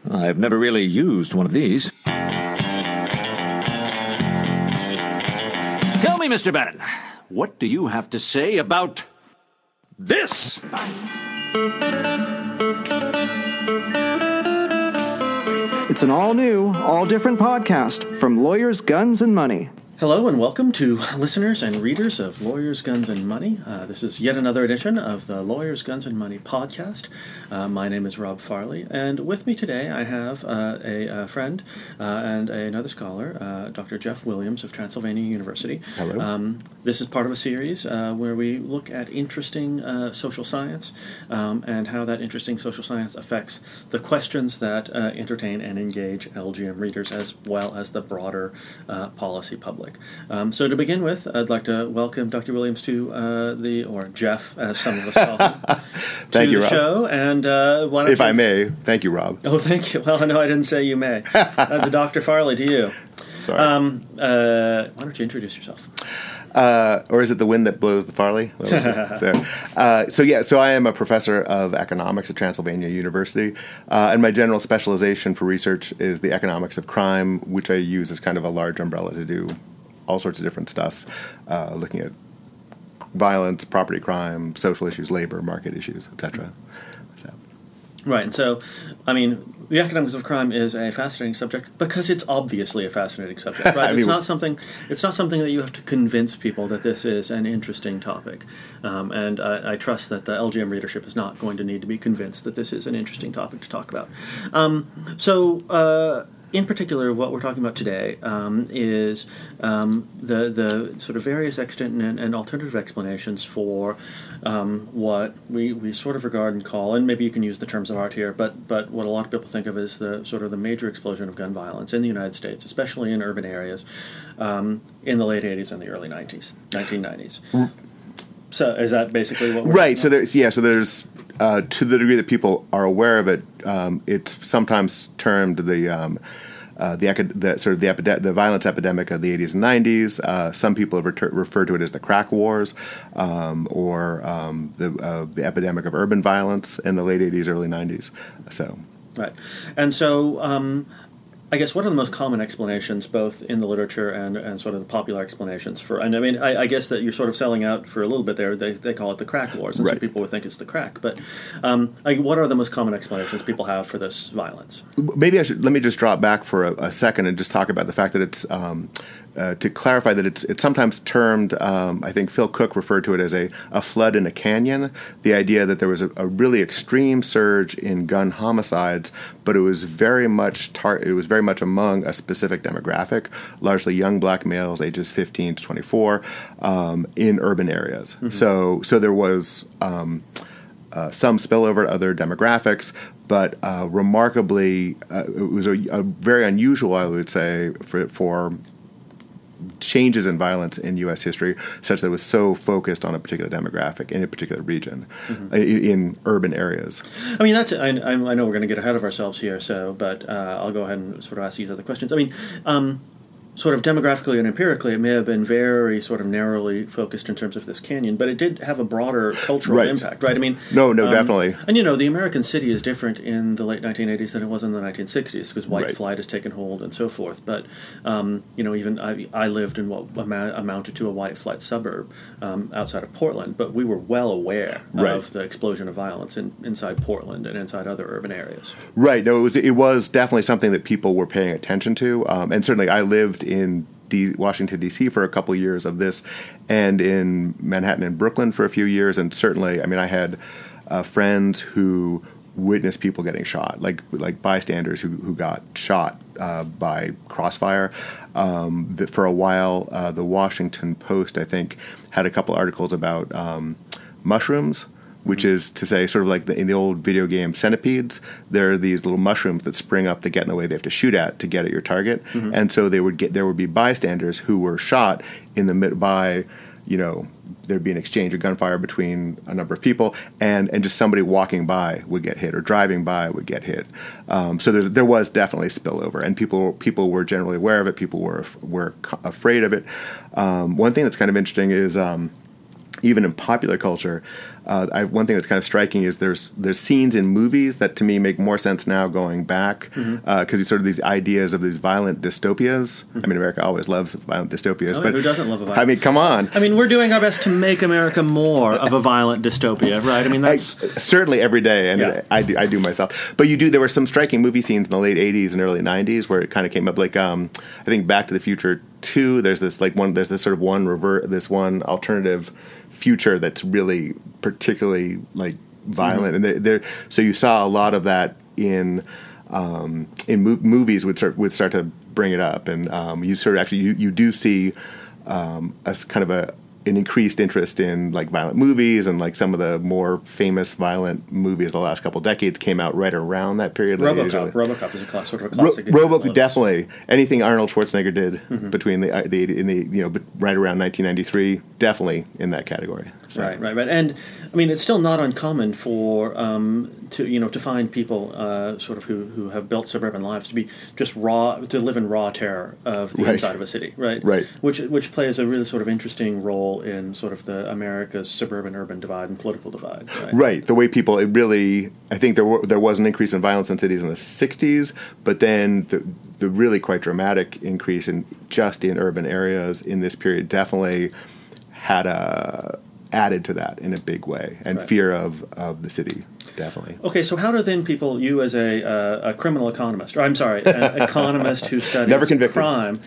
I've never really used one of these. Tell me, Mr. Bannon, what do you have to say about this? It's an all-new, all-different podcast from Lawyers, Guns, and Money. Hello and welcome to listeners and readers of Lawyers, Guns, and Money. This is yet another edition of the Lawyers, Guns, and Money podcast. My name is Rob Farley, and with me today I have a friend and another scholar, Dr. Jeff Williams of Transylvania University. Hello. This is part of a series where we look at interesting social science and how that interesting social science affects the questions that entertain and engage LGM readers as well as the broader policy public. So to begin with, I'd like to welcome Dr. Williams to or Jeff, as some of us call him, Thank you, the Rob. show. And if I may, thank you, Rob. Oh, thank you. Well, no, I didn't say you may. The Dr. Farley to you. Sorry. Why don't you introduce yourself? Or is it the wind that blows the Farley? So I am a professor of economics at Transylvania University, and my general specialization for research is the economics of crime, which I use as kind of a large umbrella to do all sorts of different stuff, looking at violence, property crime, social issues, labor, market issues, etc. So. Right, and so, I mean, the economics of crime is a fascinating subject because it's obviously a fascinating subject, right? It's not something that you have to convince people that this is an interesting topic, and I trust that the LGM readership is not going to need to be convinced that this is an interesting topic to talk about. In particular, what we're talking about today is the sort of various extant and alternative explanations for what we sort of regard and call, and maybe you can use the terms of art here, but what a lot of people think of as the sort of the major explosion of gun violence in the United States, especially in urban areas, in the late 80s and the early 1990s. So is that basically what we're right? So there's to the degree that people are aware of it, it's sometimes termed the violence epidemic of the 80s and 90s. Some people have referred to it as the crack wars, or the epidemic of urban violence in the late 80s, early 90s. So, right, and so. I guess what are the most common explanations, both in the literature and sort of the popular explanations for? And I mean, I guess that you're sort of selling out for a little bit there. They call it the crack wars, and right. Some people would think it's the crack. But what are the most common explanations people have for this violence? Maybe let me just drop back for a second and just talk about the fact that it's to clarify that it's sometimes termed. I think Phil Cook referred to it as a flood in a canyon. The idea that there was a really extreme surge in gun homicides, but it was very much among a specific demographic, largely young black males ages 15 to 24, in urban areas. Mm-hmm. So there was some spillover to other demographics, but remarkably, it was a very unusual, I would say, for changes in violence in U.S. history, such that it was so focused on a particular demographic in a particular region, mm-hmm. in urban areas. I mean, I know we're going to get ahead of ourselves here, but I'll go ahead and sort of ask these other questions. I mean, sort of demographically and empirically, it may have been very sort of narrowly focused in terms of this canyon, but it did have a broader cultural impact, right? I mean, no, definitely. And the American city is different in the late 1980s than it was in the 1960s because white flight has taken hold and so forth. But even I lived in what amounted to a white flight suburb outside of Portland, but we were well aware of the explosion of violence inside Portland and inside other urban areas. Right. No, it was definitely something that people were paying attention to, and certainly I lived in Washington, D.C. for a couple of years of this, and in Manhattan and Brooklyn for a few years, and certainly, I mean, I had friends who witnessed people getting shot, like bystanders who got shot by crossfire. For a while, the Washington Post, I think, had a couple articles about mushrooms, which is to say, sort of like in the old video game Centipedes, there are these little mushrooms that spring up that get in the way they have to shoot at to get at your target. Mm-hmm. And so there would be bystanders who were shot by, there'd be an exchange of gunfire between a number of people, and just somebody walking by would get hit or driving by would get hit. So there was definitely spillover, and people were generally aware of it. People were afraid of it. One thing that's kind of interesting is even in popular culture, one thing that's kind of striking is there's scenes in movies that to me make more sense now going back, because sort of these ideas of these violent dystopias. I mean, America always loves violent dystopias, but who doesn't love a violent? I mean, come on. I mean, we're doing our best to make America more of a violent dystopia, right? I mean, that's certainly every day, and Yeah. I do myself. But there were some striking movie scenes in the late '80s and early '90s where it kind of came up. Like I think Back to the Future 2. There's this one alternative future that's really particularly like violent, and so you saw a lot of that in movies would start to bring it up, and you sort of actually you do see a kind of an increased interest in like violent movies, and like some of the more famous violent movies of the last couple of decades came out right around that period. RoboCop is sort of a classic. RoboCop, definitely. Anything Arnold Schwarzenegger did between right around 1993, definitely in that category. So. Right. And I mean, it's still not uncommon for to find people sort of who have built suburban lives to be just to live in raw terror of the inside of a city, right? Right. Which plays a really sort of interesting role in sort of the America's suburban-urban divide and political divide. Right. The way people, I think there was an increase in violence in cities in the '60s, but then the really quite dramatic increase in urban areas in this period definitely had added to that in a big way, and fear of the city, definitely. Okay, so how do then people, you as a criminal economist, or I'm sorry, an economist who studies Never convicted. crime,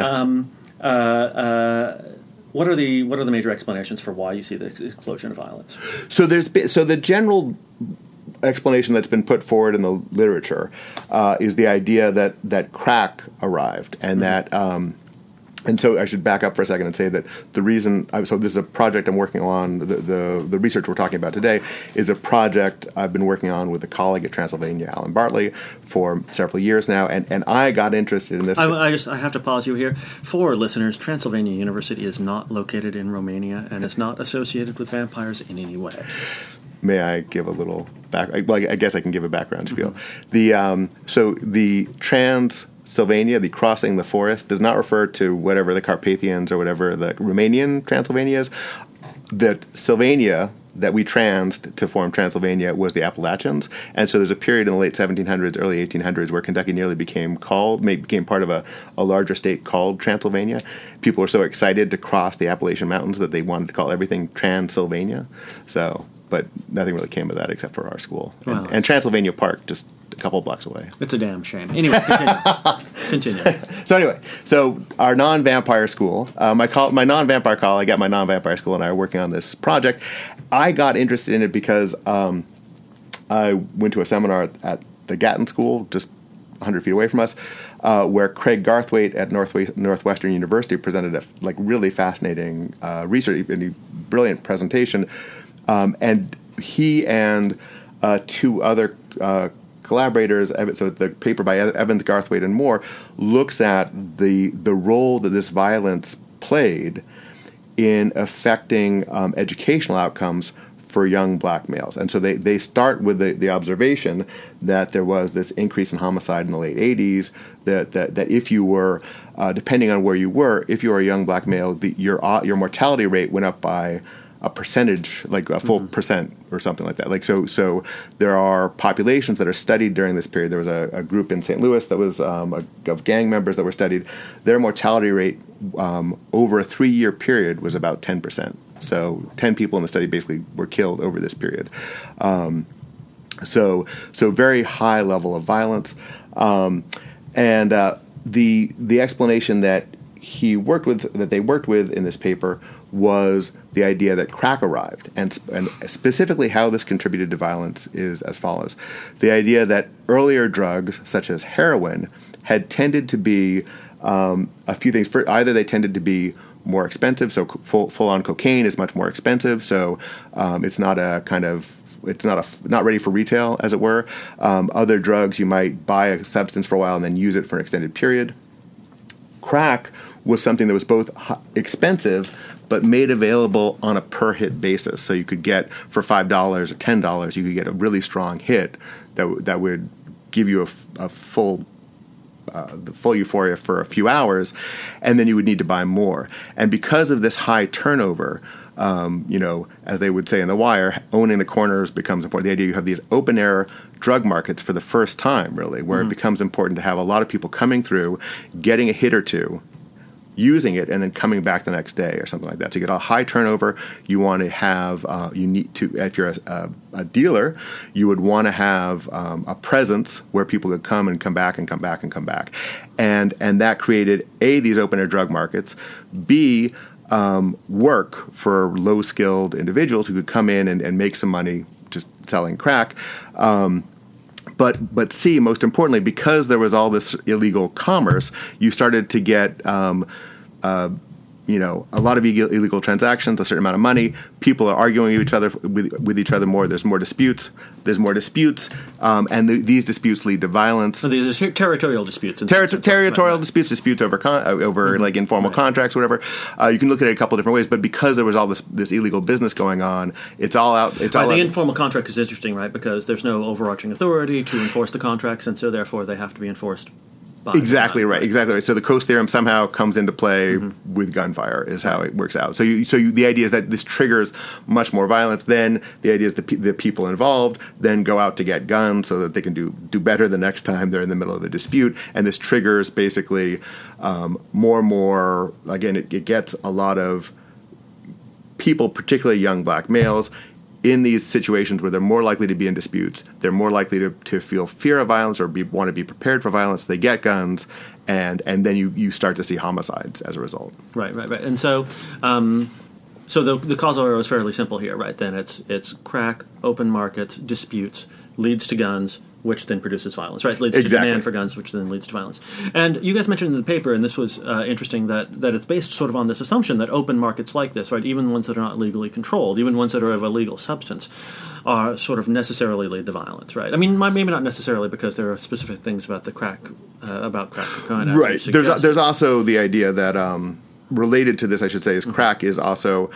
what are the major explanations for why you see the explosion of violence? So the general explanation that's been put forward in the literature is the idea that crack arrived, and that. And so I should back up for a second and say that the reason, so this is a project I'm working on, the research we're talking about today is a project I've been working on with a colleague at Transylvania, Alan Bartley, for several years now, and I got interested in this. I have to pause you here. For listeners, Transylvania University is not located in Romania and is not associated with vampires in any way. May I give a little background? Well, I guess I can give a background spiel. So the Transylvania, the crossing the forest, does not refer to whatever the Carpathians or whatever the Romanian Transylvania is. The Sylvania that we transed to form Transylvania was the Appalachians. And so there's a period in the late 1700s, early 1800s where Kentucky nearly became part of a larger state called Transylvania. People were so excited to cross the Appalachian Mountains that they wanted to call everything Transylvania. But nothing really came of that except for our school. Wow. And Transylvania Park, just a couple blocks away. It's a damn shame. Anyway, continue. So our non-vampire school, my non-vampire colleague at my non-vampire school and I are working on this project. I got interested in it because I went to a seminar at the Gatton School, just 100 feet away from us, where Craig Garthwaite at Northwestern University presented a really fascinating research, a brilliant presentation. And he and two other collaborators, so the paper by Evans, Garthwaite, and Moore, looks at the role that this violence played in affecting educational outcomes for young black males. And so they start with the observation that there was this increase in homicide in the late 80s, that if you were, depending on where you were, if you were a young black male, your mortality rate went up by a percentage, like a full percent or something like that. So there are populations that are studied during this period. There was a group in St. Louis that was of gang members that were studied. Their mortality rate over a 3-year period was about 10%. So 10 people in the study basically were killed over this period. So very high level of violence. And the explanation that they worked with in this paper was the idea that crack arrived, and specifically how this contributed to violence is as follows. The idea that earlier drugs, such as heroin, had tended to be a few things. Either they tended to be more expensive, so full-on cocaine is much more expensive, so it's not ready for retail, as it were. Other drugs, you might buy a substance for a while and then use it for an extended period. Crack was something that was both expensive but made available on a per-hit basis. So you could get, for $5 or $10, you could get a really strong hit that would give you a full the full euphoria for a few hours, and then you would need to buy more. And because of this high turnover, as they would say in The Wire, owning the corners becomes important. The idea you have these open air drug markets for the first time, really, where it becomes important to have a lot of people coming through, getting a hit or two, using it, and then coming back the next day or something like that. So you get a high turnover. You want to have, you need to, if you're a dealer, you would want to have a presence where people could come and come back and come back and come back. And that created, A, these open air drug markets, B, work for low-skilled individuals who could come in and make some money just selling crack. But C, most importantly, because there was all this illegal commerce, you started to get a lot of illegal transactions, a certain amount of money. People are arguing with each other more. There's more disputes. And these disputes lead to violence. So these are territorial disputes. Territorial disputes over like informal contracts, or whatever. You can look at it a couple different ways. But because there was all this illegal business going on, it's all out. The informal contract is interesting, right? Because there's no overarching authority to enforce the contracts, and so therefore they have to be enforced. Exactly right. So the Coase theorem somehow comes into play with gunfire is how it works out. So the idea is that this triggers much more violence. Then the idea is the people involved then go out to get guns so that they can do better the next time they're in the middle of a dispute. And this triggers basically more and more. Again, it gets a lot of people, particularly young black males, in these situations where they're more likely to be in disputes, they're more likely to feel fear of violence or want to be prepared for violence. They get guns, and then you start to see homicides as a result. Right. And so the causal arrow is fairly simple here, right? Then it's crack, open markets, disputes, leads to guns, which then produces violence, right? Leads to demand for guns, which then leads to violence. And you guys mentioned in the paper, and this was interesting, that it's based sort of on this assumption that open markets like this, right, even ones that are not legally controlled, even ones that are of a legal substance, are sort of necessarily lead to violence, right? I mean, maybe not necessarily, because there are specific things about the crack cocaine. Right. There's also the idea that related to this, I should say, is crack is also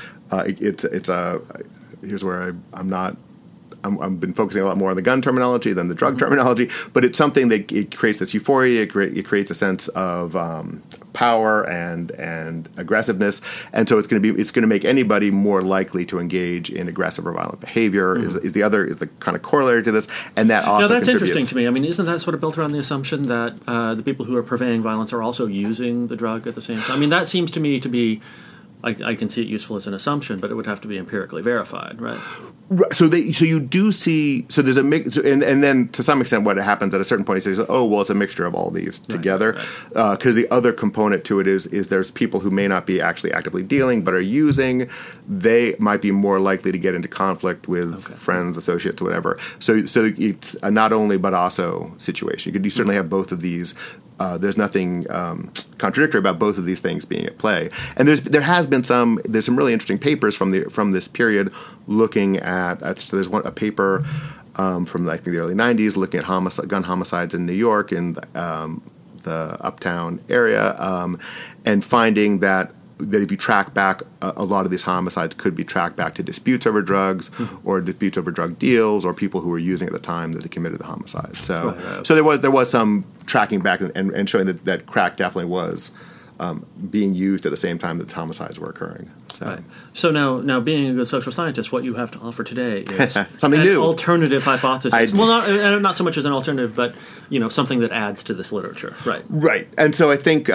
here's where I've been focusing a lot more on the gun terminology than the drug terminology, but it's something that it creates this euphoria. It creates a sense of power and aggressiveness, and so it's going to make anybody more likely to engage in aggressive or violent behavior. Is the kind of corollary to this, and that also that's interesting to me. I mean, isn't that sort of built around the assumption that the people who are purveying violence are also using the drug at the same time? I mean, that seems to me to be. I can see it useful as an assumption, but it would have to be empirically verified, right? So you do see. So there's a mix, and then to some extent, what happens at a certain point, he says, "Oh, well, it's a mixture of all these together." Because the other component to it is there's people who may not be actually actively dealing, but are using. They might be more likely to get into conflict with friends, associates, whatever. So it's a not only but also situation. You certainly have both of these. There's nothing contradictory about both of these things being at play, and there's some really interesting papers from this period looking at so there's a paper from I think the early 90s looking at gun homicides in New York in the uptown area, and finding that if you track back, a lot of these homicides could be tracked back to disputes over drugs or disputes over drug deals or people who were using at the time that they committed the homicide. So there was some tracking back and showing that crack definitely was being used at the same time that the homicides were occurring. So now being a good social scientist, what you have to offer today is something new, alternative hypothesis. Well, not so much as an alternative, but something that adds to this literature. Right. And so I think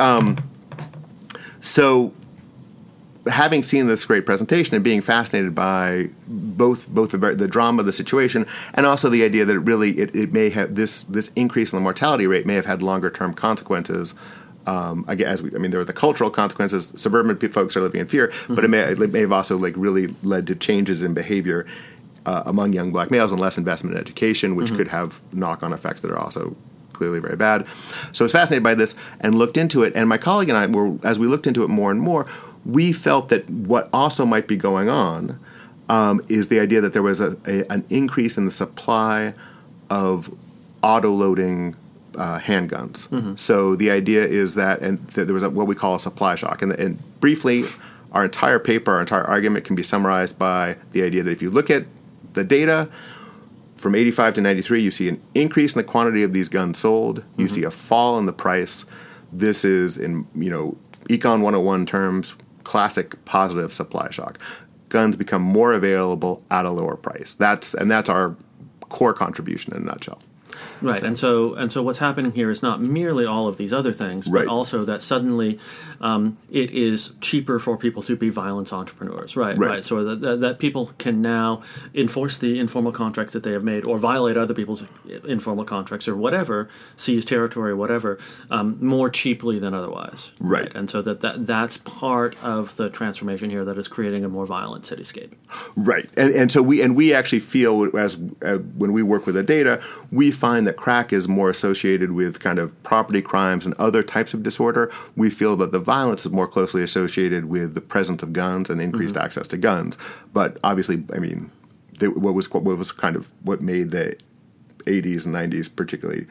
having seen this great presentation and being fascinated by both the drama of the situation and also the idea that it may have this increase in the mortality rate may have had longer term consequences. There were the cultural consequences. Suburban folks are living in fear, but it may have also really led to changes in behavior among young black males and less investment in education, which could have knock-on effects that are also clearly very bad. So I was fascinated by this and looked into it. And my colleague and I, as we looked into it more and more, we felt that what also might be going on is the idea that there was an increase in the supply of auto-loading handguns. So the idea is that there was what we call a supply shock. And briefly, our entire paper, our entire argument can be summarized by the idea that if you look at the data from 85 to 93, you see an increase in the quantity of these guns sold. You see a fall in the price. This is, in Econ 101 terms, classic positive supply shock. Guns become more available at a lower price. That's our core contribution in a nutshell. Right, and so what's happening here is not merely all of these other things, but also that suddenly it is cheaper for people to be violence entrepreneurs, right? So that people can now enforce the informal contracts that they have made, or violate other people's informal contracts, or whatever, seize territory, whatever, more cheaply than otherwise. Right. And so that's part of the transformation here that is creating a more violent cityscape. Right, and so we actually feel as when we work with the data, we find that crack is more associated with kind of property crimes and other types of disorder. We feel that the violence is more closely associated with the presence of guns and increased access to guns. But obviously, I mean, what was kind of what made the 80s and 90s particularly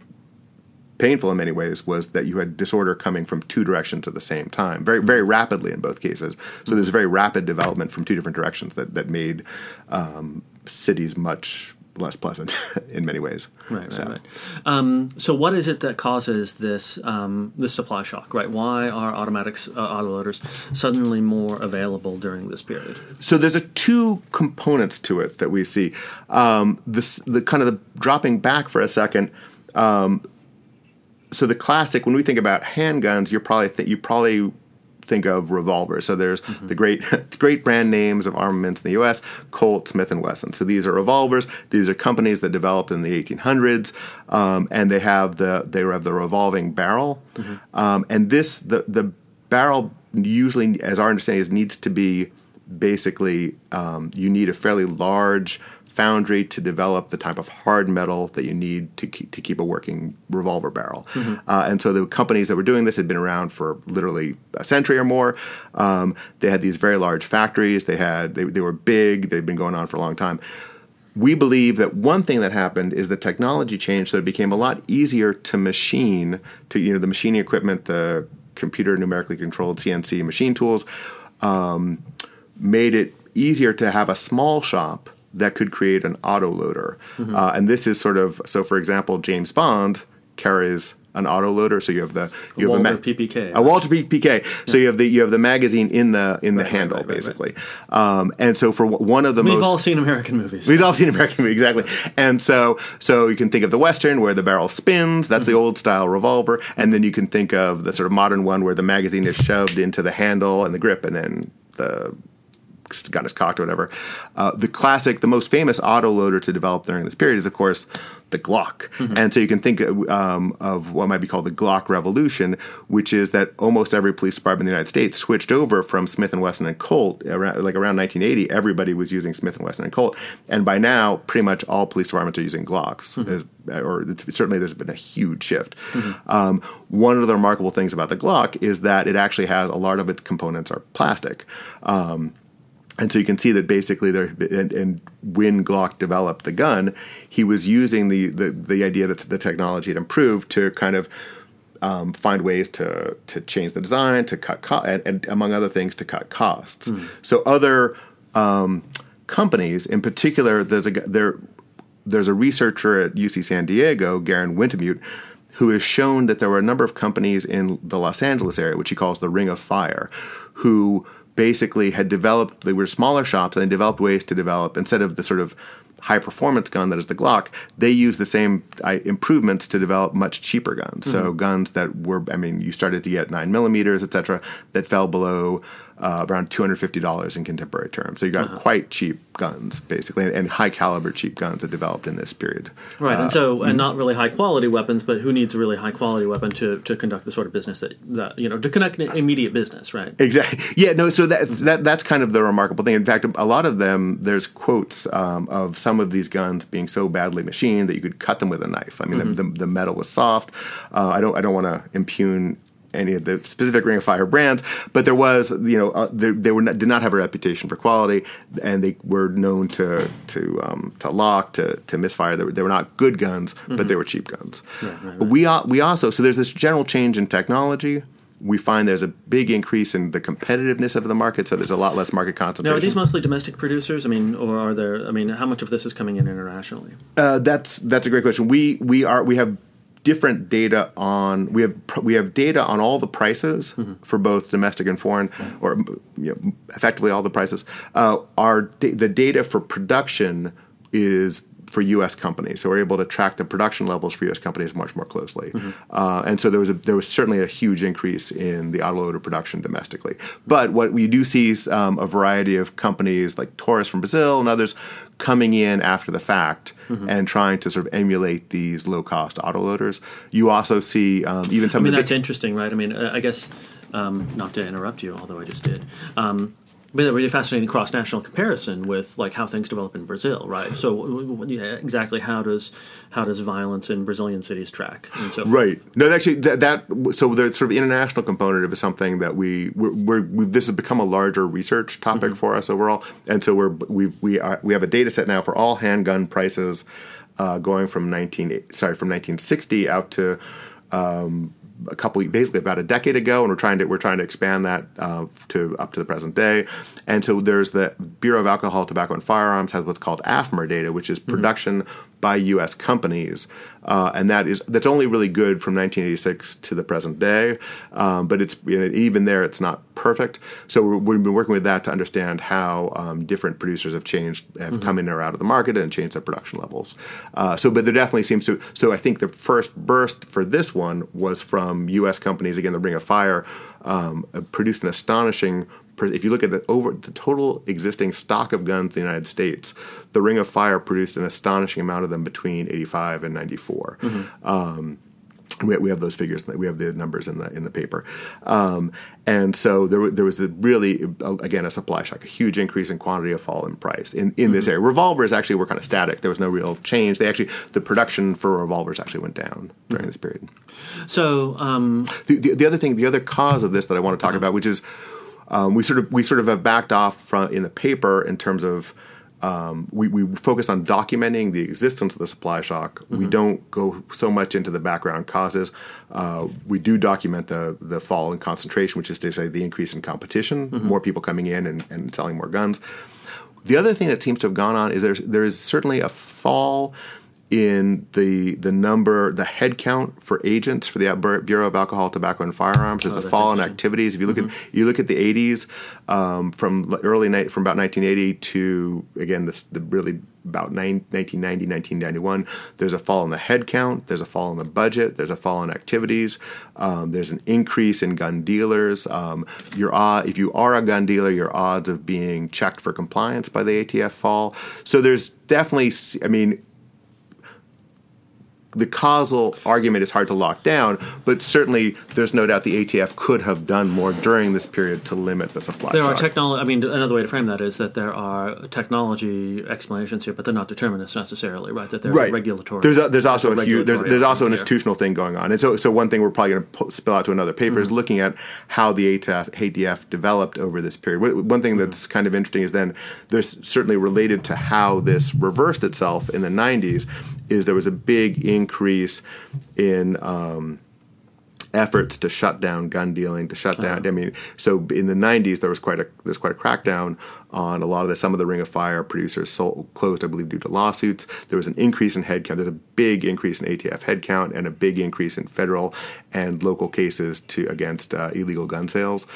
painful in many ways was that you had disorder coming from two directions at the same time, very, very rapidly in both cases. So there's a very rapid development from two different directions that made cities much less pleasant in many ways. Right. So what is it that causes this supply shock, right? Why are automatics, autoloaders suddenly more available during this period? So there's two components to it that we see. The kind of the dropping back for a second. So the classic, when we think about handguns, you probably think of revolvers. So there's the great brand names of armaments in the U.S., Colt, Smith & Wesson. So these are revolvers. These are companies that developed in the 1800s, and they have the revolving barrel. And the barrel usually, as our understanding is, needs to be basically you need a fairly large foundry to develop the type of hard metal that you need to keep a working revolver barrel. And so the companies that were doing this had been around for literally a century or more. They had these very large factories. They were big. They'd been going on for a long time. We believe that one thing that happened is the technology changed, so it became a lot easier to machine, the machining equipment, the computer numerically controlled CNC machine tools, made it easier to have a small shop that could create an autoloader. And this is so for example, James Bond carries an autoloader. So you have a Walter PPK. A Walter PPK. So you have the magazine in the handle, basically. And so for one of the We've all seen American movies. We've all seen American movies, exactly. And so you can think of the Western where the barrel spins. That's the old style revolver. And then you can think of the sort of modern one where the magazine is shoved into the handle and the grip, and then the gun is cocked or whatever. The most famous autoloader to develop during this period is, of course, the Glock. And so you can think of what might be called the Glock Revolution, which is that almost every police department in the United States switched over from Smith & Wesson and Colt. Around 1980, everybody was using Smith & Wesson and Colt. And by now, pretty much all police departments are using Glocks. Certainly there's been a huge shift. One of the remarkable things about the Glock is that it actually has a lot of its components are plastic. And so you can see that basically and when Glock developed the gun, he was using the idea that the technology had improved to kind of find ways to change the design, to cut and among other things, to cut costs. So other companies, in particular, there's a researcher at UC San Diego, Garen Wintemute, who has shown that there were a number of companies in the Los Angeles area, which he calls the Ring of Fire, who basically they were smaller shops, and they developed ways to develop, instead of the sort of high-performance gun that is the Glock, they used the same improvements to develop much cheaper guns. So guns that you started to get 9mm, et cetera, that fell below around $250 in contemporary terms. So you got quite cheap guns, basically, and high-caliber cheap guns that developed in this period. Right, and not really high-quality weapons, but who needs a really high-quality weapon to conduct the sort of business that to conduct an immediate business, right? Exactly. Yeah, no, so that's kind of the remarkable thing. In fact, a lot of them, there's quotes of some of these guns being so badly machined that you could cut them with a knife. I mean, the metal was soft. I don't want to impugn any of the specific Ring of Fire brands, but there was, they did not have a reputation for quality, and they were known to lock, to misfire. They were not good guns, but they were cheap guns. Right. We also, so there's this general change in technology, we find there's a big increase in the competitiveness of the market, so there's a lot less market concentration. Now, are these mostly domestic producers? I mean, or are there? I mean, how much of this is coming in internationally? That's a great question. We have different data on we have data on all the prices for both domestic and foreign, or effectively all the prices. The data for production is for U.S. companies, so we're able to track the production levels for U.S. companies much more closely. And so there was certainly a huge increase in the autoloader production domestically. But what we do see is a variety of companies like Taurus from Brazil and others coming in after the fact and trying to sort of emulate these low-cost autoloaders. You also see even some. I mean, that's interesting, right? I mean, I guess not to interrupt you, although I just did. But a really fascinating cross-national comparison with like how things develop in Brazil, right? So exactly how does violence in Brazilian cities track? And so right. No, actually, so the sort of international component of it is something that this has become a larger research topic for us overall, and so we have a data set now for all handgun prices going from 1960 out to basically about a decade ago, and we're trying to expand that to up to the present day. And so there's the Bureau of Alcohol, Tobacco, and Firearms has what's called AFMR data, which is production by U.S. companies, and that's only really good from 1986 to the present day. But it's even there, it's not perfect. So we've been working with that to understand how different producers have come in or out of the market and changed their production levels. But there definitely seems to. So I think the first burst for this one was from U.S. companies. Again, the Ring of Fire produced an astonishing. If you look at the total existing stock of guns in the United States, the Ring of Fire produced an astonishing amount of them between 85 and 94. We have those figures. We have the numbers in the paper, and so there was a supply shock, a huge increase in quantity, a fall in price in this area. Revolvers actually were kind of static. There was no real change. The production for revolvers actually went down during this period. So the other cause of this that I want to talk about, which is we sort of have backed off in the paper in terms of. We focus on documenting the existence of the supply shock. We don't go so much into the background causes. We do document the fall in concentration, which is to say the increase in competition, more people coming in and selling more guns. The other thing that seems to have gone on is there is certainly a fall in the head count for agents for the Bureau of Alcohol, Tobacco, and Firearms. There's a fall in activities. If you look at the 80s, from about 1980 to again about 1990, 1991, there's a fall in the head count. There's a fall in the budget. There's a fall in activities. There's an increase in gun dealers. If you are a gun dealer, your odds of being checked for compliance by the ATF fall. So there's definitely, the causal argument is hard to lock down, but certainly there's no doubt the ATF could have done more during this period to limit the supply shock. Another way to frame that is that there are technology explanations here, but they're not determinists necessarily, right? That there's a regulatory. There's also an institutional thing going on, and so one thing we're probably going to spill out to another paper is looking at how the ATF developed over this period. One thing that's kind of interesting is then there's certainly related to how this reversed itself in the 90s. Is there was a big increase in efforts to shut down gun dealing, to shut down. So in the 90s there was quite a crackdown on a lot of this. Some of the Ring of Fire producers closed, I believe, due to lawsuits. There was an increase in headcount. There's a big increase in ATF headcount and a big increase in federal and local cases against illegal gun sales,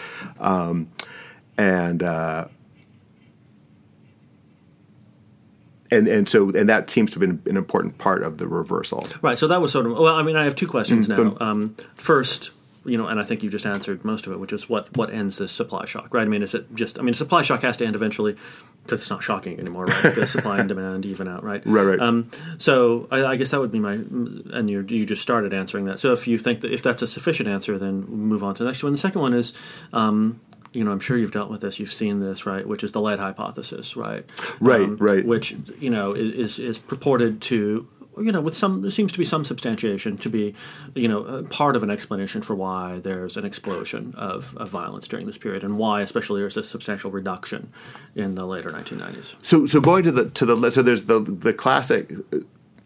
And that seems to have been an important part of the reversal. Right. So that was sort of. Well, I have two questions now. First, and I think you just answered most of it, which is what ends this supply shock, right? Is it just? Supply shock has to end eventually because it's not shocking anymore, right? Because supply and demand even out, right? Right. So I guess that would be and you just started answering that. So if you think that if that's a sufficient answer, then move on to the next one. The second one is. I'm sure you've dealt with this. You've seen this, right? Which is the lead hypothesis, right? Right. Which is purported to, there seems to be some substantiation to be, part of an explanation for why there's an explosion of violence during this period, and why, especially, there's a substantial reduction in the later 1990s. So going to the so there's the classic.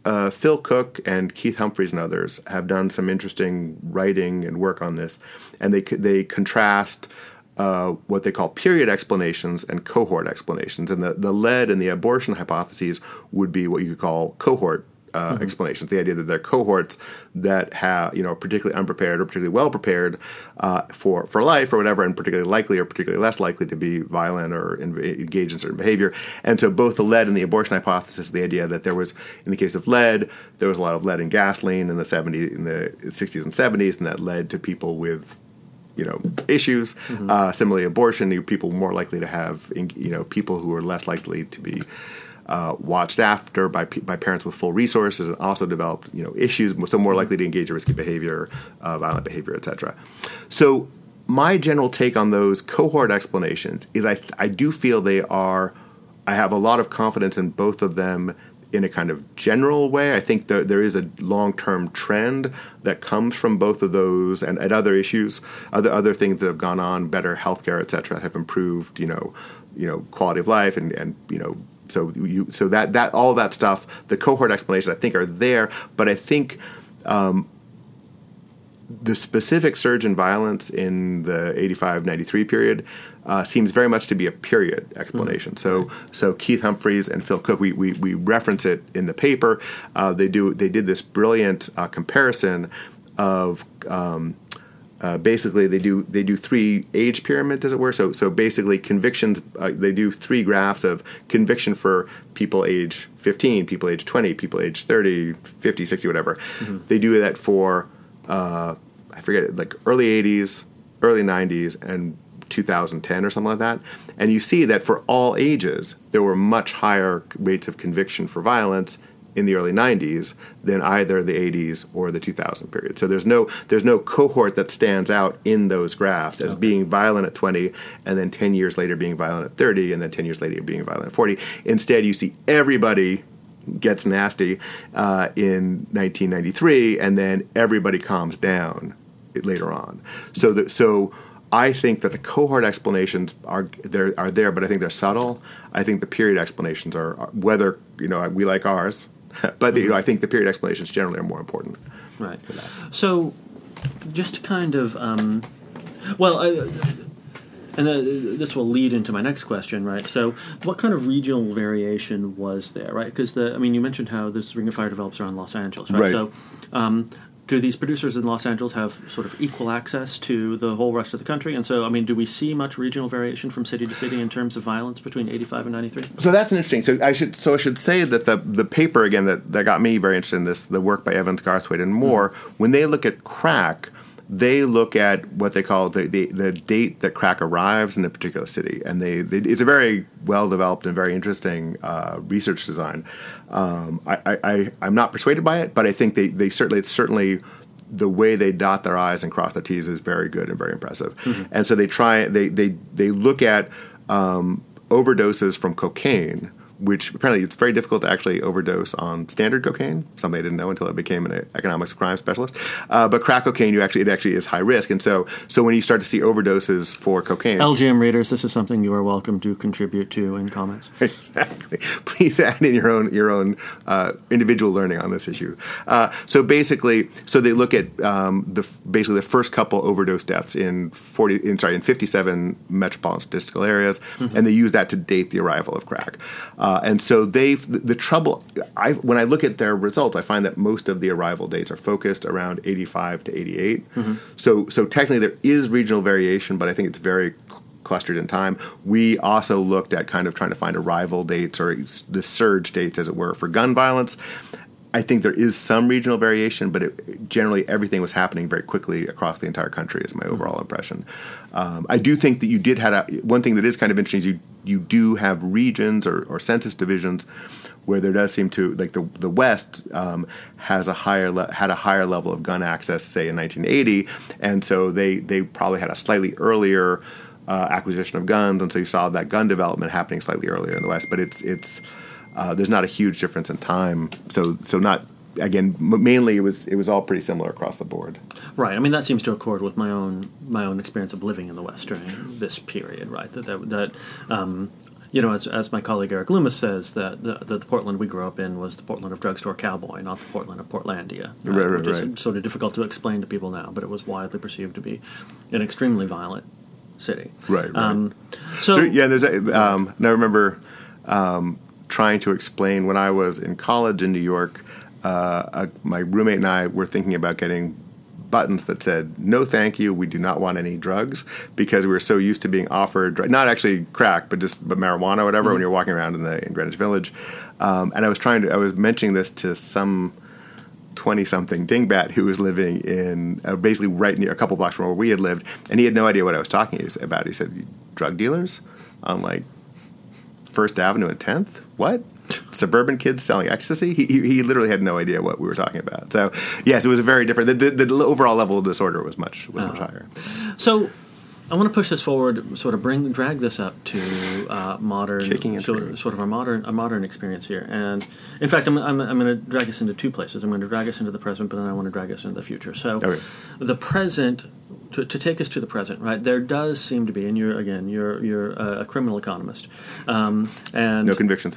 Phil Cook and Keith Humphreys and others have done some interesting writing and work on this, and they contrast what they call period explanations and cohort explanations. And the lead and the abortion hypotheses would be what you could call cohort explanations. The idea that there are cohorts that have, particularly unprepared or particularly well prepared for life or whatever, and particularly likely or particularly less likely to be violent or engage in certain behavior. And so both the lead and the abortion hypothesis, the idea that there was, in the case of lead, there was a lot of lead in gasoline in the 60s and 70s, and that led to people with issues. Similarly, abortion, people more likely to have, people who are less likely to be watched after by parents with full resources, and also developed, issues, so more likely to engage in risky behavior, violent behavior, etc. So my general take on those cohort explanations is I do feel I have a lot of confidence in both of them in a kind of general way. I think there is a long-term trend that comes from both of those and other issues, other things that have gone on, better healthcare, et cetera, have improved, quality of life and so that all that stuff, the cohort explanations I think are there, but I think the specific surge in violence in the 85-93 period seems very much to be a period explanation. So Keith Humphreys and Phil Cook, we reference it in the paper. They did this brilliant comparison of basically they do three age pyramids, as it were. So basically convictions. They do three graphs of conviction for people age 15, people age 20, people age 30, 50, 60, whatever. They do that for I forget, like early 80s, early 90s, and 2010 or something like that. And you see that for all ages, there were much higher rates of conviction for violence in the early 90s than either the 80s or the 2000 period. So there's no cohort that stands out in those graphs as being violent at 20 and then 10 years later being violent at 30 and then 10 years later being violent at 40. Instead, you see everybody gets nasty in 1993 and then everybody calms down later on. So I think that the cohort explanations are there, but I think they're subtle. I think the period explanations are whether we like ours, but I think the period explanations generally are more important. Right. For that. So, just to kind of, this will lead into my next question, right? So, what kind of regional variation was there, right? Because you mentioned how this Ring of Fire develops around Los Angeles, right? So, do these producers in Los Angeles have sort of equal access to the whole rest of the country? And so, do we see much regional variation from city to city in terms of violence between 85 and 93? So that's an interesting. So I should say that the paper, again, that got me very interested in this, the work by Evans, Garthwaite, and Moore, when they look at crack, they look at what they call the date that crack arrives in a particular city, and it's a very well developed and very interesting research design. I'm not persuaded by it, but I think they certainly the way they dot their I's and cross their T's is very good and very impressive. And so they look at overdoses from cocaine, which apparently it's very difficult to actually overdose on standard cocaine, something I didn't know until I became an economics of crime specialist. But crack cocaine, it actually is high risk. And so when you start to see overdoses for cocaine... LGM readers, this is something you are welcome to contribute to in comments. Exactly. Please add in your own individual learning on this issue. So they look at the first couple overdose deaths in 57 metropolitan statistical areas, and they use that to date the arrival of crack. And so the trouble, when I look at their results, I find that most of the arrival dates are focused around 85 to 88. So technically there is regional variation, but I think it's very clustered in time. We also looked at kind of trying to find arrival dates or the surge dates, as it were, for gun violence. I think there is some regional variation, but generally everything was happening very quickly across the entire country is my overall impression. I do think that you did have one thing that is kind of interesting is you do have regions or census divisions where there does seem to, like the West had a higher level of gun access, say in 1980, and so they probably had a slightly earlier acquisition of guns, and so you saw that gun development happening slightly earlier in the West, but it's there's not a huge difference in time. So not, again, mainly it was all pretty similar across the board. Right. That seems to accord with my own experience of living in the West during this period. Right. That as my colleague Eric Loomis says, that the Portland we grew up in was the Portland of drugstore cowboy, not the Portland of Portlandia, which is sort of difficult to explain to people now, but it was widely perceived to be an extremely violent city. Right. So and I remember trying to explain when I was in college in New York. My roommate and I were thinking about getting buttons that said, "No, thank you. We do not want any drugs," because we were so used to being offered, not actually crack, but marijuana or whatever, when you're walking around in Greenwich Village. And I was mentioning this to some 20-something dingbat who was living in basically right near a couple blocks from where we had lived, and he had no idea what I was talking about. He said, "Drug dealers on like First Avenue and 10th? What? Suburban kids selling ecstasy?" He literally had no idea what we were talking about. So yes, it was a very different. The overall level of disorder was much higher. So I want to push this forward, sort of drag this up to modern, sort of a modern experience here. And in fact, I'm going to drag us into two places. I'm going to drag us into the present, but then I want to drag us into the future. So the present. To take us to the present, right? There does seem to be, and you're a criminal economist, and no convictions.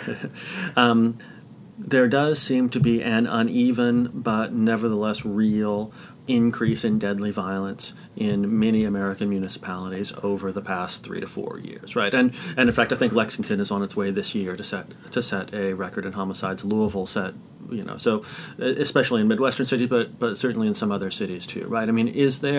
There does seem to be an uneven but nevertheless real increase in deadly violence in many American municipalities over the past 3 to 4 years, right? And in fact, I think Lexington is on its way this year to set a record in homicides. Louisville set, so especially in Midwestern cities, but certainly in some other cities too, right? I mean,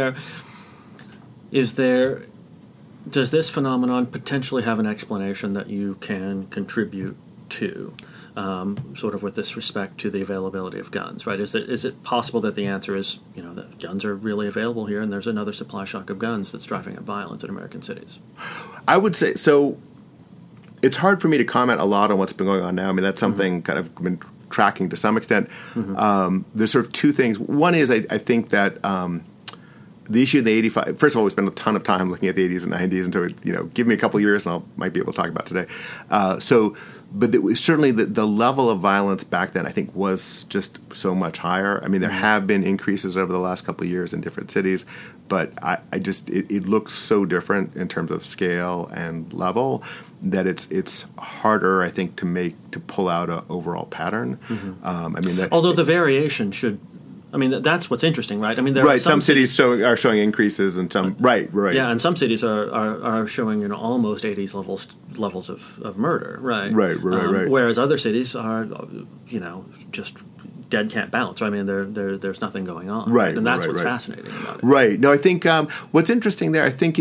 does this phenomenon potentially have an explanation that you can contribute to? Sort of with this respect to the availability of guns, right? Is it possible that the answer is, that guns are really available here and there's another supply shock of guns that's driving up violence in American cities? I would say, so it's hard for me to comment a lot on what's been going on now. I mean, that's something kind of been tracking to some extent. There's sort of two things. One is I think that the issue of the 85, first of all, we spent a ton of time looking at the 80s and 90s, and so, give me a couple years and I might be able to talk about today. But certainly the level of violence back then, I think, was just so much higher. I mean, there have been increases over the last couple of years in different cities, but it looks so different in terms of scale and level that it's harder, I think, to pull out an overall pattern. Although the variation should. I mean, that's what's interesting, right? I mean, there are some cities are showing increases, and some right. Yeah, and some cities are showing almost 80s levels of murder, right? Right. Whereas other cities are, just dead can't bounce. I mean, there's nothing going on, right? And that's what's fascinating about it, right? No, I think what's interesting there, I think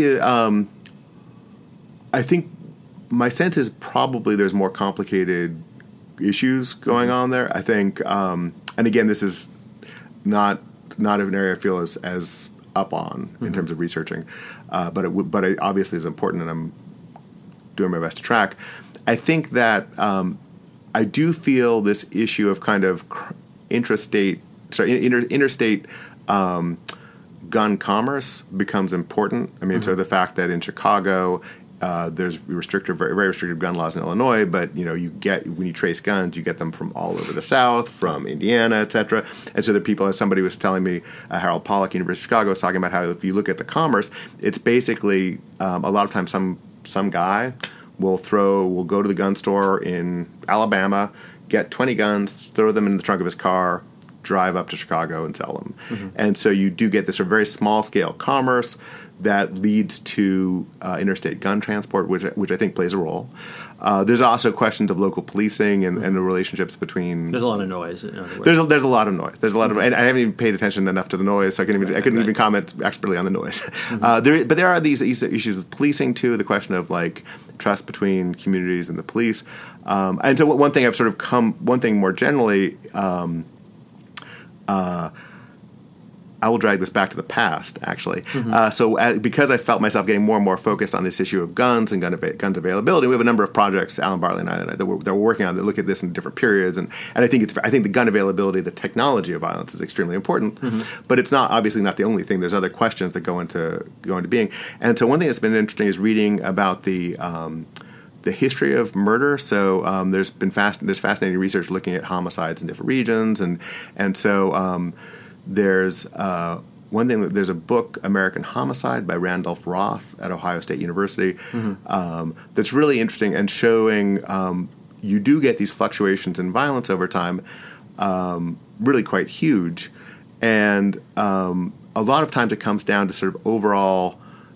my sense is probably there's more complicated issues going on there. I think, and again, this is not an area I feel as up on in terms of researching, but it obviously is important, and I'm doing my best to track. I think that I do feel this issue of kind of interstate gun commerce becomes important. I mean, so the fact that in Chicago there's very restrictive gun laws in Illinois, but when you trace guns, you get them from all over the South, from Indiana, etc. And so the people, as somebody was telling me, Harold Pollack, University of Chicago, was talking about how if you look at the commerce, it's basically a lot of times some guy will go to the gun store in Alabama, get 20 guns, throw them in the trunk of his car, drive up to Chicago and sell them. And so you do get this sort of very small scale commerce that leads to interstate gun transport, which I think plays a role. There's also questions of local policing and the relationships between. There's a lot of noise. There's a lot of noise. There's a lot of, and I haven't even paid attention enough to the noise, so I couldn't even comment expertly on the noise. But there are these issues with policing too. The question of like trust between communities and the police. And so one thing more generally. I will drag this back to the past, actually. Because I felt myself getting more and more focused on this issue of guns and guns availability, we have a number of projects, Alan Bartley and I, that we're working on that look at this in different periods. And I think the gun availability, the technology of violence, is extremely important. But it's obviously not the only thing. There's other questions that go into being. And so one thing that's been interesting is reading about the history of murder. So there's fascinating research looking at homicides in different regions, and so there's one thing, there's a book, American Homicide, by Randolph Roth at Ohio State University, that's really interesting and showing you do get these fluctuations in violence over time, really quite huge. And a lot of times it comes down to sort of overall,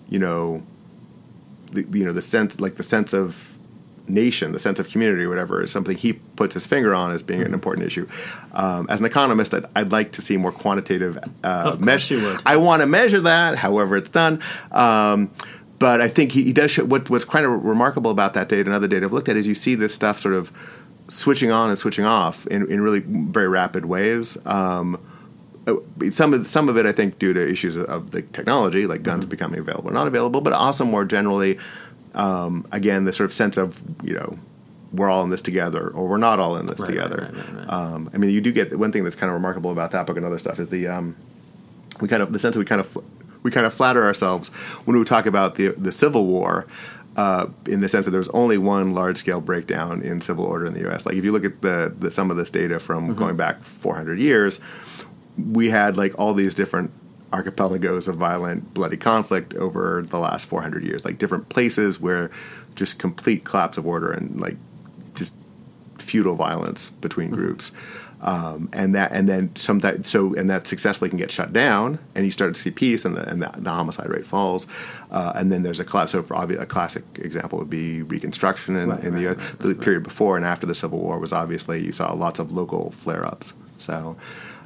the sense of nation, the sense of community, or whatever, is something he puts his finger on as being an important issue. As an economist, I'd like to see more quantitative measure. I want to measure that, however it's done. But I think he does show, what's quite remarkable about that data and other data I've looked at is you see this stuff sort of switching on and switching off in really very rapid ways. Some of it, I think, due to issues of the technology, like guns becoming available or not available, but also more generally, again, the sort of sense of, we're all in this together, or we're not all in this together. Right. I mean, you do get one thing that's kind of remarkable about that book and other stuff is the sense that we kind of flatter ourselves when we talk about the Civil War, in the sense that there was only one large-scale breakdown in civil order in the U.S. Like if you look at some of this data from going back 400 years, we had like all these different archipelagos of violent, bloody conflict over the last 400 years, like different places where just complete collapse of order and like just feudal violence between groups. And that successfully can get shut down, and you start to see peace, and the homicide rate falls, and then there's a collapse. So, a classic example would be Reconstruction in the period before and after the Civil War was obviously you saw lots of local flare-ups. So.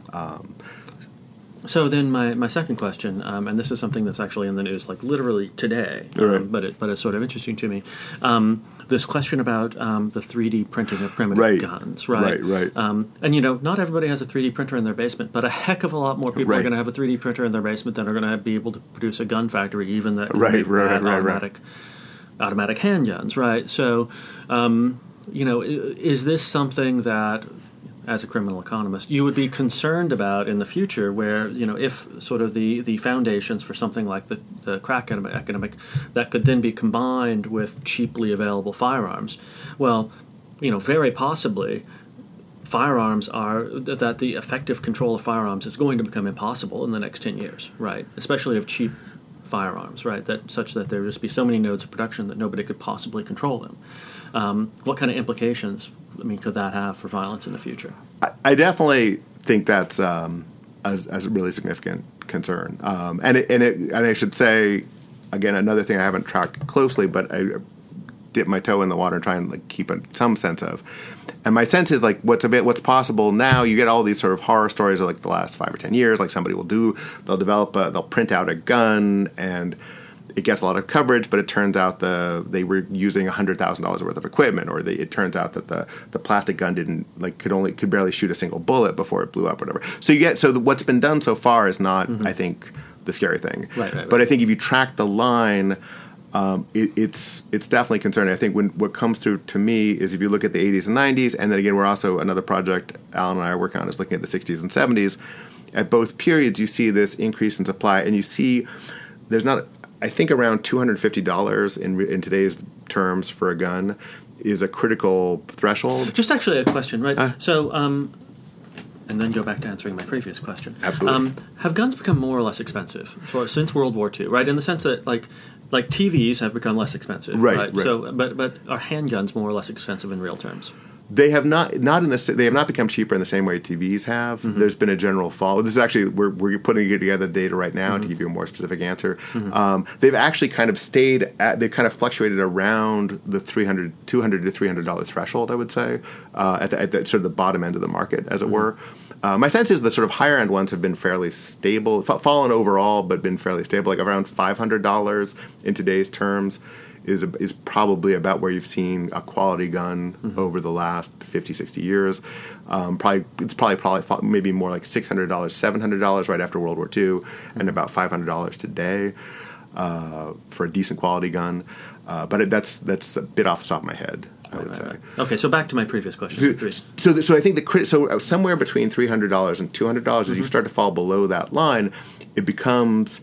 So then my second question, and this is something that's actually in the news like literally today, but it's sort of interesting to me. This question about the 3D printing of primitive guns, right? And not everybody has a 3D printer in their basement, but a heck of a lot more people are going to have a 3D printer in their basement than are going to be able to produce a gun factory, even that automatic handguns, right? So, is this something that, as a criminal economist, you would be concerned about in the future where, if sort of the foundations for something like the crack epidemic that could then be combined with cheaply available firearms, well, very possibly firearms that the effective control of firearms is going to become impossible in the next 10 years, right? Especially of cheap firearms, right? Such that there would just be so many nodes of production that nobody could possibly control them. What kind of implications could that have for violence in the future? I definitely think that's a really significant concern. And I should say, again, another thing I haven't tracked closely, but I dip my toe in the water and try and keep some sense of. And my sense is what's possible now. You get all these sort of horror stories of the last 5 or 10 years. Like somebody they'll print out a gun and it gets a lot of coverage, but it turns out they were using $100,000 worth of equipment, or it turns out that the plastic gun could barely shoot a single bullet before it blew up, or whatever. So what's been done so far is not, I think, the scary thing. Right. But I think if you track the line, it's definitely concerning. I think what comes through to me is if you look at the 80s and 90s, and then again, we're also another project Alan and I are working on is looking at the 60s and 70s. At both periods, you see this increase in supply, and you see there's not. I think around $250 in today's terms for a gun is a critical threshold. Just actually a question, right? So, and then go back to answering my previous question. Absolutely. Have guns become more or less expensive since World War II, right? In the sense that like TVs have become less expensive, right? So, but are handguns more or less expensive in real terms? They have not they have not become cheaper in the same way TVs have. Mm-hmm. There's been a general fall. This is actually we're putting together data right now to give you a more specific answer. Mm-hmm. They've actually kind of they've kind of fluctuated around the $200 to $300 threshold. I would say at the sort of the bottom end of the market, as it were. My sense is the sort of higher end ones have been fairly stable, fallen overall, but been fairly stable, like around $500 in today's terms. Is probably about where you've seen a quality gun over the last 50, 60 years. It's probably maybe more like $600, $700 right after World War II, and about $500 today for a decent quality gun. But that's a bit off the top of my head, I would say. Right. Okay, so back to my previous question. So I think somewhere between $300 and $200, as you start to fall below that line, it becomes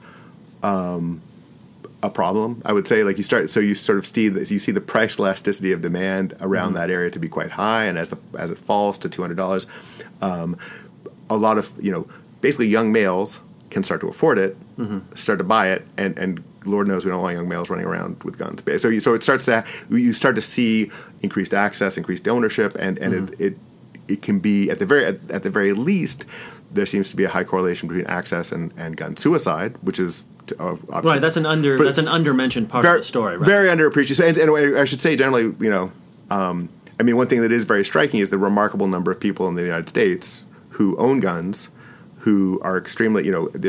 a problem, I would say. You sort of see this, you see the price elasticity of demand around that area to be quite high, and as it falls to $200, a lot of basically young males can start to afford it, start to buy it, and Lord knows we don't want young males running around with guns. So it starts to you start to see increased access, increased ownership, and it can be at the very least there seems to be a high correlation between access and gun suicide, which is right. That's an undermentioned part of the story. Right? Very underappreciated. And I should say generally, I mean, one thing that is very striking is the remarkable number of people in the United States who own guns, who are extremely,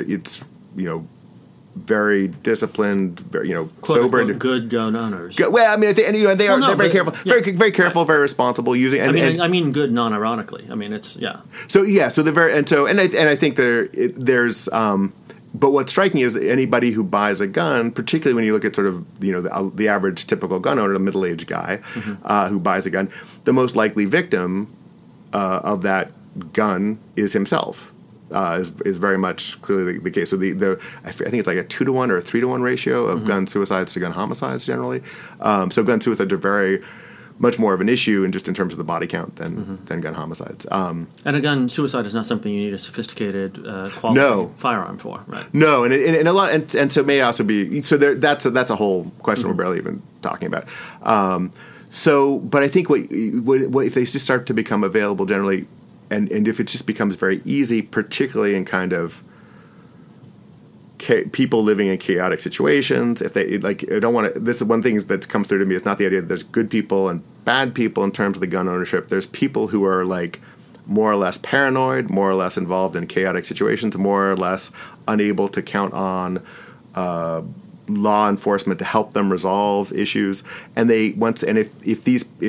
very disciplined, very, Quote, sober, unquote, good gun owners. Well, I mean, they're very careful, very careful, very responsible using. And, I mean, good non-ironically. I mean, it's So they're very, and I think there's. But what's striking is anybody who buys a gun, particularly when you look at sort of the average typical gun owner, the middle-aged guy who buys a gun, the most likely victim of that gun is himself. Is very much clearly the case. So I think it's like a 2-to-1 or a 3-to-1 ratio of gun suicides to gun homicides generally. So gun suicides are very much more of an issue in terms of the body count than gun homicides. And a gun suicide is not something you need a sophisticated quality firearm for, right? No, and a lot, and so it may also be that's a whole question we're barely even talking about. But I think what if they just start to become available generally. And if it just becomes very easy, particularly in kind of people living in chaotic situations, if they I don't want to. This is one thing that comes through to me. It's not the idea that there's good people and bad people in terms of the gun ownership. There's people who are more or less paranoid, more or less involved in chaotic situations, more or less unable to count on law enforcement to help them resolve issues. And if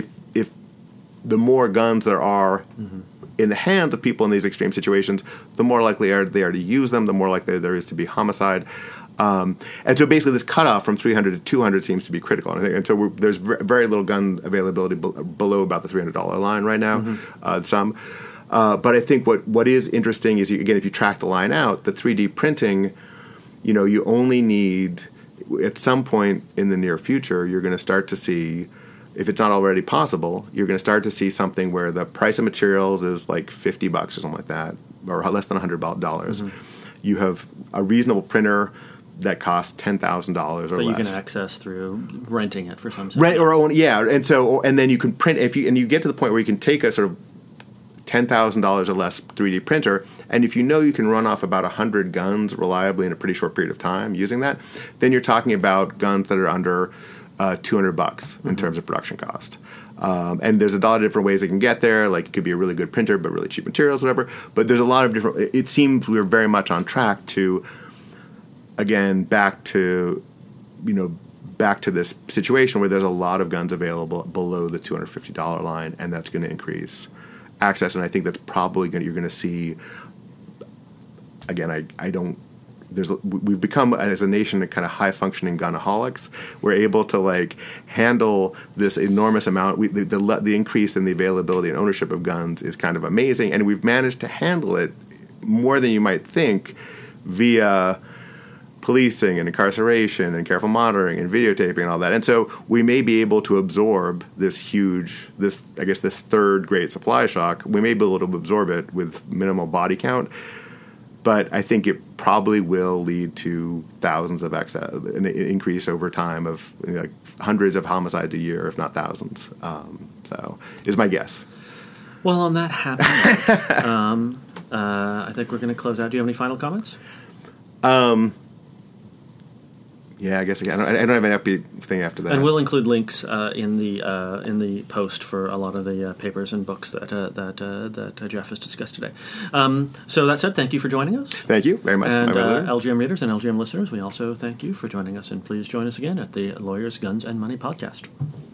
the more guns there are. In the hands of people in these extreme situations, the more likely they are to use them, the more likely there is to be homicide. And so basically this cutoff from 300 to 200 seems to be critical. And so there's very little gun availability below about the $300 line right now, but I think what is interesting is, if you track the line out, the 3D printing, you only need, at some point in the near future, you're going to start to see, if it's not already possible, you're going to start to see something where the price of materials is like $50 or something like that, or less than $100. You have a reasonable printer that costs $10,000 or less. That you can access through renting it for some sense. Right, or own, and then you can print, and you get to the point where you can take a sort of $10,000 or less 3D printer, and if you can run off about 100 guns reliably in a pretty short period of time using that, then you're talking about guns that are under $200 in terms of production cost. And there's a lot of different ways it can get there. Like, it could be a really good printer, but really cheap materials, whatever. But there's a lot of different. It seems we're very much on track to, again, back to this situation where there's a lot of guns available below the $250 line, and that's going to increase access. And I think that's probably you're going to see. Again, we've become, as a nation, a kind of high-functioning gunaholics. We're able to handle this enormous amount. The increase in the availability and ownership of guns is kind of amazing, and we've managed to handle it more than you might think via policing and incarceration and careful monitoring and videotaping and all that. And so we may be able to absorb this third great supply shock. We may be able to absorb it with minimal body count. But I think it probably will lead to thousands of an increase over time of hundreds of homicides a year, if not thousands. So is my guess. Well, on that happy note, I think we're going to close out. Do you have any final comments? Yeah, I guess I don't have an upbeat thing after that. And we'll include links in the post for a lot of the papers and books that Jeff has discussed today. So that said, thank you for joining us. Thank you very much. And LGM readers and LGM listeners, we also thank you for joining us. And please join us again at the Lawyers, Guns, and Money podcast.